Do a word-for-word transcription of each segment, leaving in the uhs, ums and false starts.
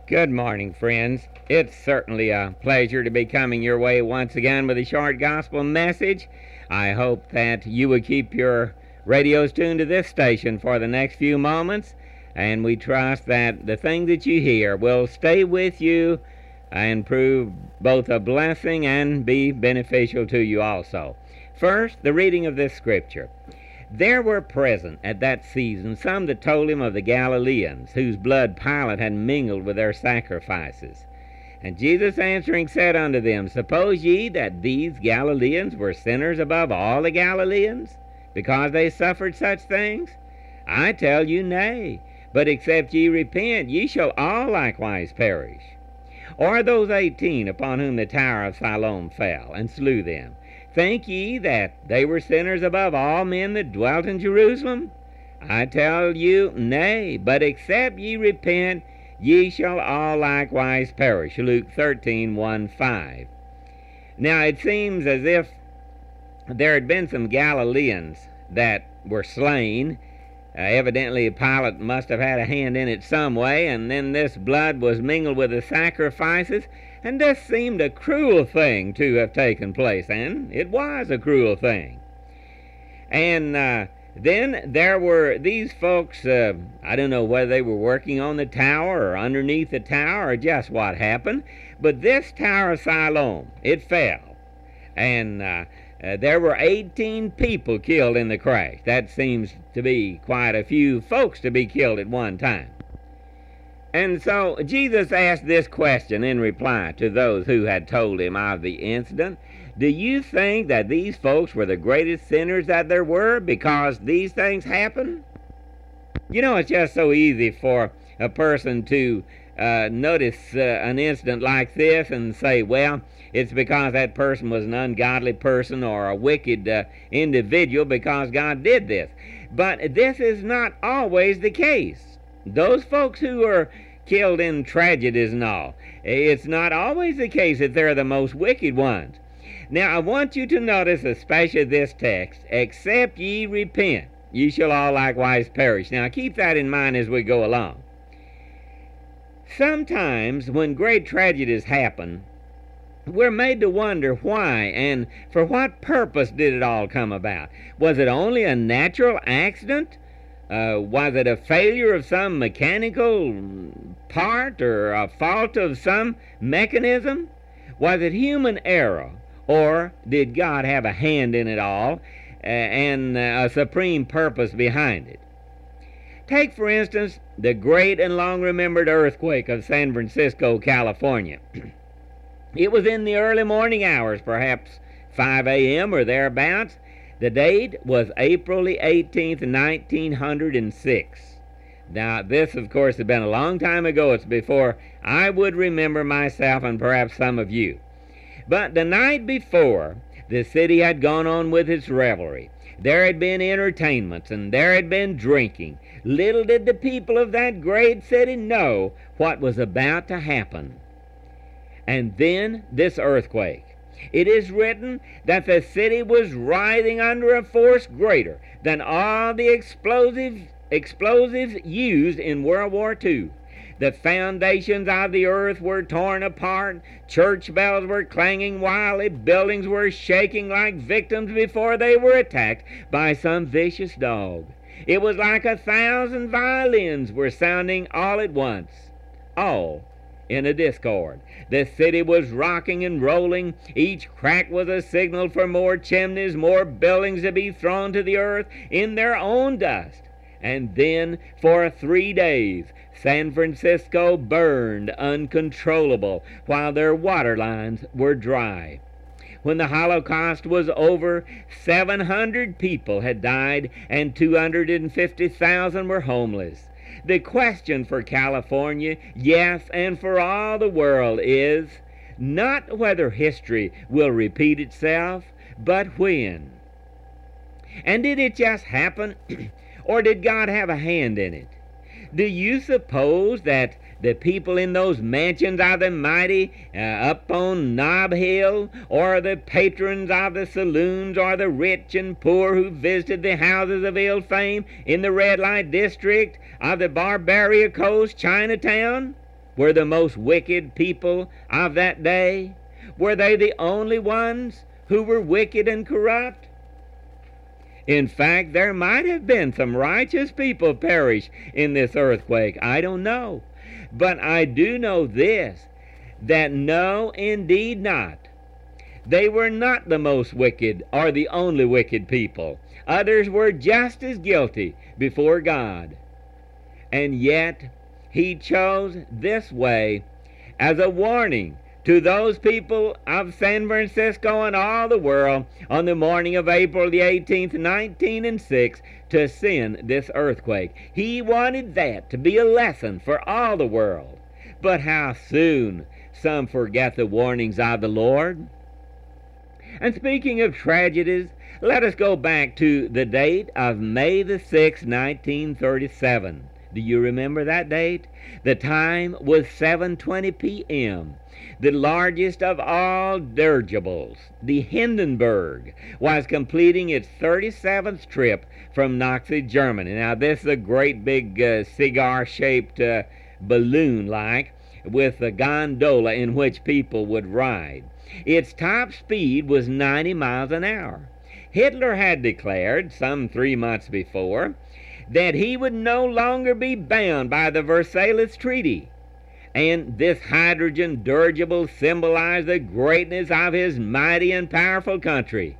Good morning, friends. It's certainly a pleasure to be coming your way once again with a short gospel message. I hope that you will keep your radios tuned to this station for the next few moments, and we trust that the thing that you hear will stay with you and prove both a blessing and be beneficial to you also. First, the reading of this scripture. There were present at that season some that told him of the Galileans, whose blood Pilate had mingled with their sacrifices. And Jesus answering said unto them, Suppose ye that these Galileans were sinners above all the Galileans, because they suffered such things? I tell you, nay, but except ye repent, ye shall all likewise perish. Or those eighteen upon whom the tower of Siloam fell, and slew them, think ye that they were sinners above all men that dwelt in Jerusalem? I tell you, nay, but except ye repent, ye shall all likewise perish. Luke thirteen, one, five. Now it seems as if there had been some Galileans that were slain. Uh, evidently Pilate must have had a hand in it some way, and then this blood was mingled with the sacrifices, and this seemed a cruel thing to have taken place, and it was a cruel thing. And uh, then there were these folks, uh, I don't know whether they were working on the tower or underneath the tower or just what happened, but this Tower of Siloam, it fell, and uh, uh, there were eighteen people killed in the crash. That seems to be quite a few folks to be killed at one time. And so Jesus asked this question in reply to those who had told him of the incident. Do you think that these folks were the greatest sinners that there were because these things happened? You know, it's just so easy for a person to uh, notice uh, an incident like this and say, well, it's because that person was an ungodly person or a wicked uh, individual because God did this. But this is not always the case. Those folks who are killed in tragedies and all, it's not always the case that they're the most wicked ones. Now, I want you to notice especially this text, except ye repent, ye shall all likewise perish. Now, keep that in mind as we go along. Sometimes when great tragedies happen, we're made to wonder why and for what purpose did it all come about. Was it only a natural accident? Uh, was it a failure of some mechanical part or a fault of some mechanism? Was it human error, or did God have a hand in it all uh, and uh, a supreme purpose behind it? Take, for instance, the great and long-remembered earthquake of San Francisco, California. It was in the early morning hours, perhaps five a.m. or thereabouts. The date was April the eighteenth, nineteen oh six. Now, this, of course, had been a long time ago. It's before I would remember myself and perhaps some of you. But the night before, the city had gone on with its revelry. There had been entertainments, and there had been drinking. Little did the people of that great city know what was about to happen. And then this earthquake. It is written that the city was writhing under a force greater than all the explosives, explosives used in World War Two. The foundations of the earth were torn apart, church bells were clanging wildly, buildings were shaking like victims before they were attacked by some vicious dog. It was like a thousand violins were sounding all at once, all in a discord. The city was rocking and rolling. Each crack was a signal for more chimneys, more buildings to be thrown to the earth in their own dust. And then, for three days, San Francisco burned uncontrollable while their water lines were dry. When the Holocaust was over, seven hundred people had died and two hundred fifty thousand were homeless. The question for California, yes, and for all the world is not whether history will repeat itself, but when. And did it just happen, or did God have a hand in it? Do you suppose that the people in those mansions are the mighty uh, up on Nob Hill, or the patrons of the saloons, or the rich and poor who visited the houses of ill fame in the red light district of the Barbaria Coast, Chinatown? were the most wicked people of that day? Were they the only ones who were wicked and corrupt? In fact, there might have been some righteous people perish in this earthquake. I don't know. But I do know this, that no, indeed not. They were not the most wicked or the only wicked people. Others were just as guilty before God. And yet, He chose this way as a warning to those people of San Francisco and all the world on the morning of April the eighteenth, nineteen oh six, to send this earthquake. He wanted that to be a lesson for all the world. But how soon some forget the warnings of the Lord. And speaking of tragedies, let us go back to the date of May the sixth, nineteen thirty-seven. Do you remember that date? The time was seven twenty p m The largest of all dirigibles, the Hindenburg, was completing its thirty-seventh trip from Nazi Germany. Now, this is a great big uh, cigar-shaped uh, balloon-like with a gondola in which people would ride. Its top speed was ninety miles an hour. Hitler had declared, some three months before, that he would no longer be bound by the Versailles Treaty. And this hydrogen dirigible symbolized the greatness of his mighty and powerful country.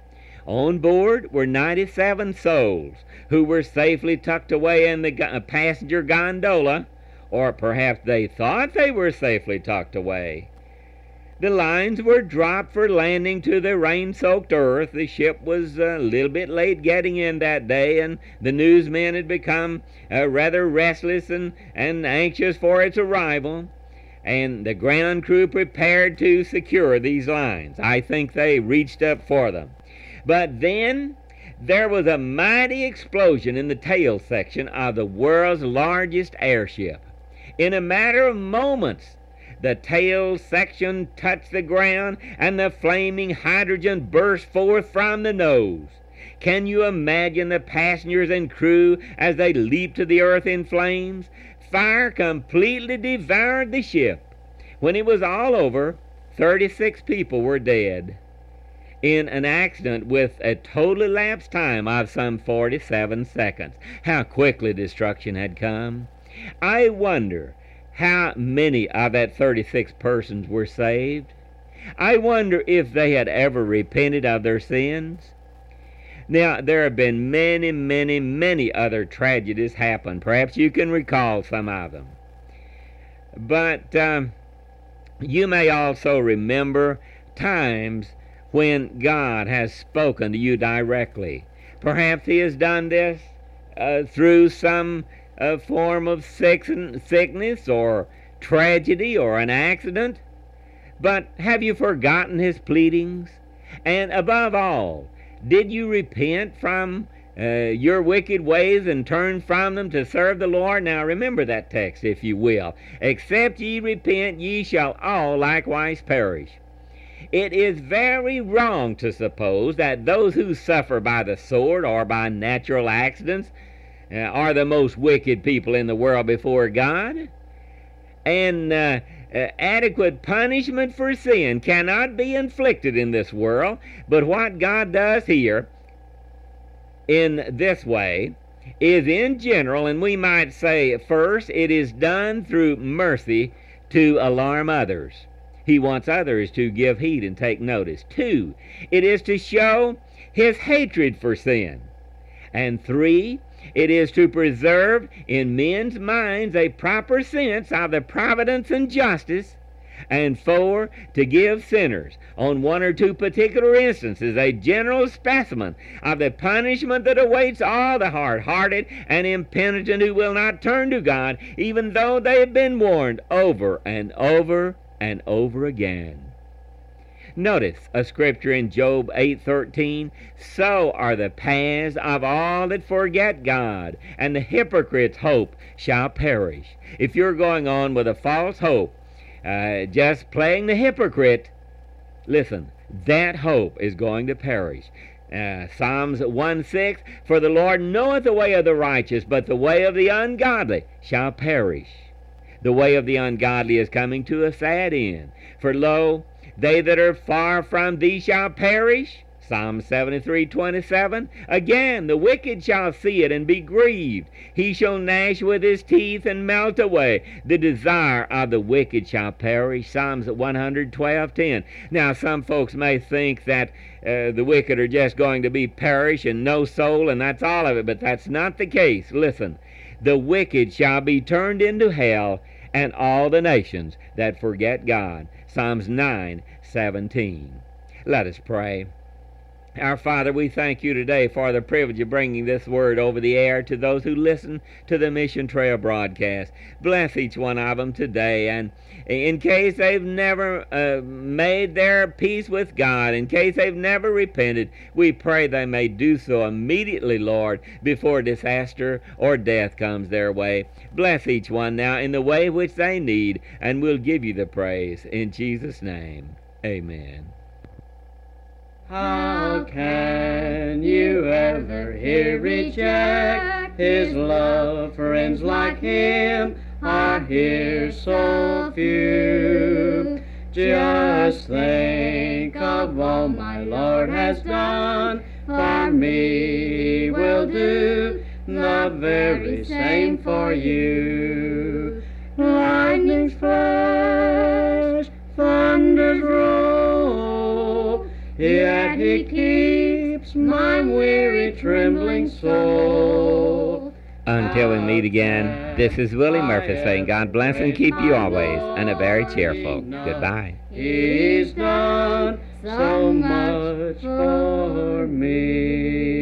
On board were ninety-seven souls who were safely tucked away in the go- passenger gondola, or perhaps they thought they were safely tucked away. The lines were dropped for landing to the rain-soaked earth. The ship was a little bit late getting in that day, and the newsmen had become uh, rather restless and, and anxious for its arrival. And the ground crew prepared to secure these lines. I think they reached up for them. But then there was a mighty explosion in the tail section of the world's largest airship. In a matter of moments, the tail section touched the ground, and the flaming hydrogen burst forth from the nose. Can you imagine the passengers and crew as they leaped to the earth in flames? Fire completely devoured the ship. When it was all over, thirty-six people were dead in an accident with a total elapsed time of some forty-seven seconds. How quickly destruction had come. I wonder how many of that thirty-six persons were saved. I wonder if they had ever repented of their sins. Now, there have been many, many, many other tragedies happen. Perhaps you can recall some of them. But um, you may also remember times when God has spoken to you directly. Perhaps He has done this uh, through some a form of sickness or tragedy or an accident. But have you forgotten His pleadings? And above all, did you repent from uh, your wicked ways and turn from them to serve the Lord? Now remember that text, if you will. Except ye repent, ye shall all likewise perish. It is very wrong to suppose that those who suffer by the sword or by natural accidents Uh, are the most wicked people in the world before God. And uh, uh, adequate punishment for sin cannot be inflicted in this world. But what God does here in this way is in general, and we might say first, it is done through mercy to alarm others. He wants others to give heed and take notice. Two, it is to show His hatred for sin. And three, it is to preserve in men's minds a proper sense of the providence and justice. And four, to give sinners, on one or two particular instances, a general specimen of the punishment that awaits all the hard-hearted and impenitent who will not turn to God, even though they have been warned over and over and over again. Notice a scripture in Job eight thirteen. So are the paths of all that forget God, and the hypocrite's hope shall perish. If you're going on with a false hope, uh, just playing the hypocrite, listen, that hope is going to perish. Uh, Psalms one six, for the Lord knoweth the way of the righteous, but the way of the ungodly shall perish. The way of the ungodly is coming to a sad end. For lo, they that are far from thee shall perish. Psalm seventy-three twenty-seven. Again, the wicked shall see it and be grieved. He shall gnash with his teeth and melt away. The desire of the wicked shall perish. Psalms one twelve ten. Now, some folks may think that uh, the wicked are just going to be perish and no soul, and that's all of it, but that's not the case. Listen, the wicked shall be turned into hell, and all the nations that forget God. Psalms nine seventeen. Let us pray. Our Father, we thank you today for the privilege of bringing this word over the air to those who listen to the Mission Trail broadcast. Bless each one of them today, and in case they've never uh, made their peace with God, in case they've never repented, we pray they may do so immediately, Lord, before disaster or death comes their way. Bless each one now in the way which they need, and we'll give you the praise. In Jesus' name, amen. How can you ever here reject His love? Friends like Him are here so few. Just think of all my Lord has done for me. Will do the very same for you. Lightnings flash, thunders roll, yet He keeps my weary, trembling soul. Until we meet again, this is Willie Murphy saying God bless and keep you always, and a very cheerful goodbye. He's done so much for me.